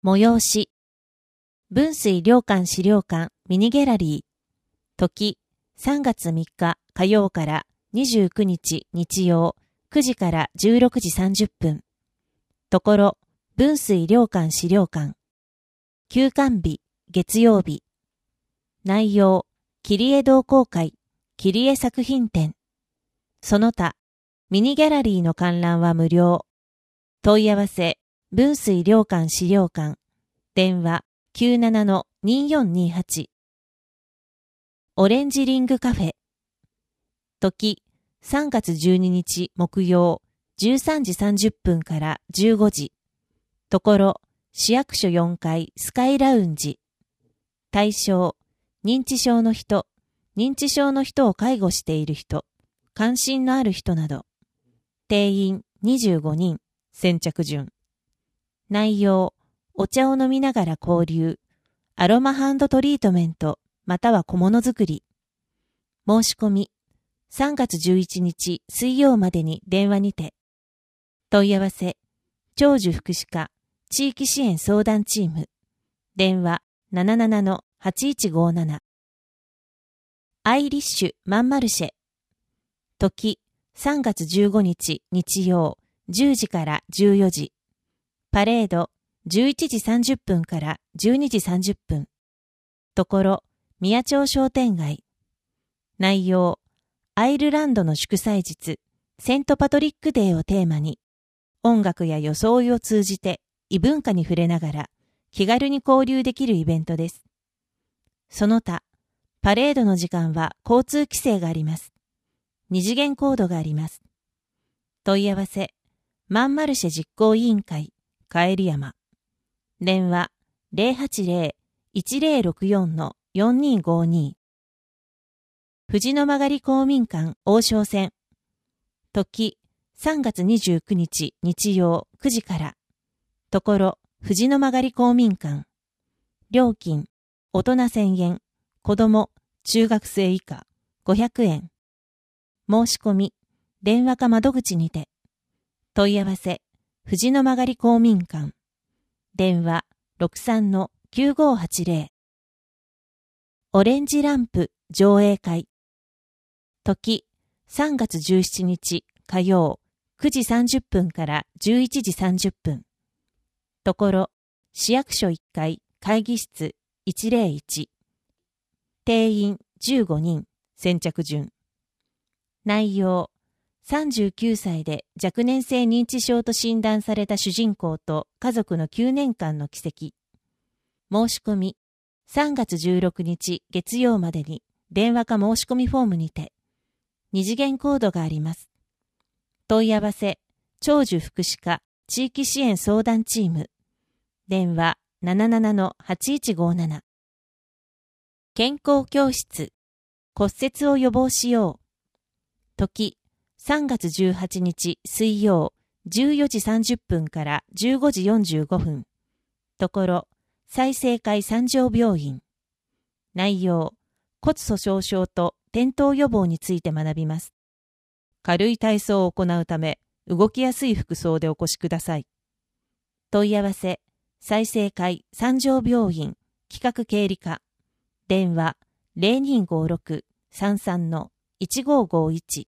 催し。文水良館資料館ミニギャラリー。時、3月3日火曜から29日日曜9時から16時30分。ところ、文水良館資料館。休館日、月曜日。内容、切り絵同好会、切り絵作品展。その他、ミニギャラリーの観覧は無料。問い合わせ、文水良館資料館。電話 97-2428。オレンジリングカフェ。時、3月12日木曜13時30分から15時。ところ、市役所4階スカイラウンジ。対象、認知症の人、認知症の人を介護している人、関心のある人など。定員25人、先着順。内容、お茶を飲みながら交流、アロマハンドトリートメント、または小物作り。申し込み、3月11日水曜までに電話にて。問い合わせ、長寿福祉課、地域支援相談チーム。電話 77-8157。アイリッシュマンマルシェ。時、3月15日日曜10時から14時。パレード11時30分から12時30分。ところ、宮町商店街。内容、アイルランドの祝祭日、セントパトリックデーをテーマに、音楽や装いを通じて異文化に触れながら気軽に交流できるイベントです。その他、パレードの時間は交通規制があります。二次元コードがあります。問い合わせ、マンマルシェ実行委員会、帰山。電話 080-1064-4252。藤の曲公民館王将線。時、3月29日日曜9時から。ところ、藤の曲公民館。料金、大人1000円、子供、中学生以下、500円。申し込み、電話か窓口にて。問い合わせ、藤の曲公民館。電話 63-9580。オレンジランプ上映会。時、3月17日火曜9時30分から11時30分。ところ、市役所1階会議室101。定員15人、先着順。内容、39歳で若年性認知症と診断された主人公と家族の9年間の軌跡。申し込み、3月16日月曜までに電話か申し込みフォームにて。二次元コードがあります。問い合わせ、長寿福祉課地域支援相談チーム。電話 77-8157。健康教室、骨折を予防しよう。時、3月18日水曜14時30分から15時45分。ところ、済生会三条病院。内容、骨粗しょう症と転倒予防について学びます。軽い体操を行うため、動きやすい服装でお越しください。問い合わせ、済生会三条病院企画経理課。電話 0256-33-1551。